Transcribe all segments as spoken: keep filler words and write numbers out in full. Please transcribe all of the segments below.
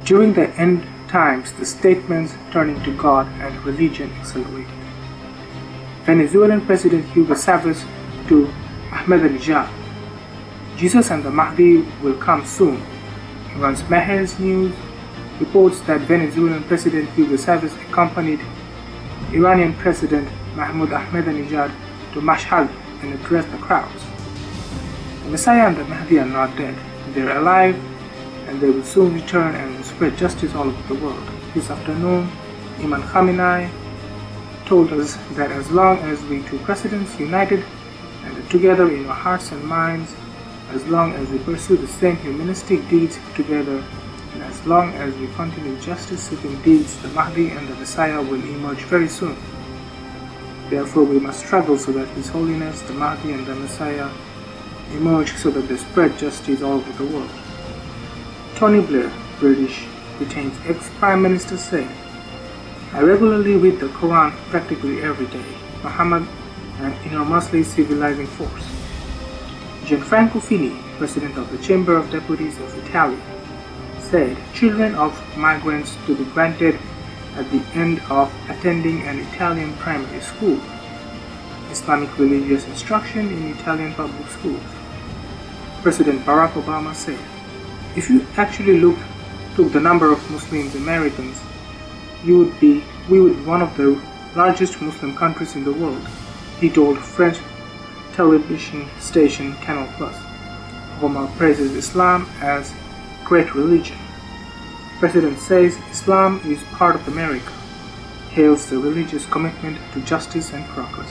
During the end times, the statements turning to God and religion accelerated. Venezuelan President Hugo Chavez to Ahmadinejad. Jesus and the Mahdi will come soon. Iran's Mehr's News reports that Venezuelan President Hugo Chavez accompanied Iranian President Mahmoud Ahmadinejad to Mashhad and addressed the crowds. The Messiah and the Mahdi are not dead. They are alive, and they will soon return and will spread justice all over the world. This afternoon, Imam Khamenei told us that as long as we two presidents united and together in our hearts and minds, as long as we pursue the same humanistic deeds together, and as long as we continue justice-seeking deeds, the Mahdi and the Messiah will emerge very soon. Therefore, we must struggle so that His Holiness, the Mahdi and the Messiah emerge so that they spread justice all over the world. Tony Blair, British Britain's ex-Prime Minister, said, "I regularly read the Quran practically every day. Muhammad, an enormously civilizing force." Gianfranco Fini, President of the Chamber of Deputies of Italy, said children of migrants to be granted at the end of attending an Italian primary school Islamic religious instruction in Italian public schools. President Barack Obama said, "If you actually look, took the number of Muslims Americans, you would be, we would be one of the largest Muslim countries in the world," he told French television station Canal Plus. Obama praises Islam as great religion. President says Islam is part of America, hails the religious commitment to justice and progress.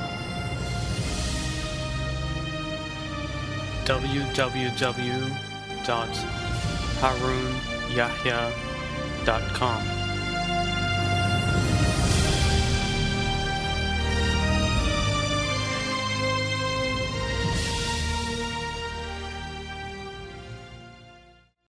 w w w dot harun yahya dot com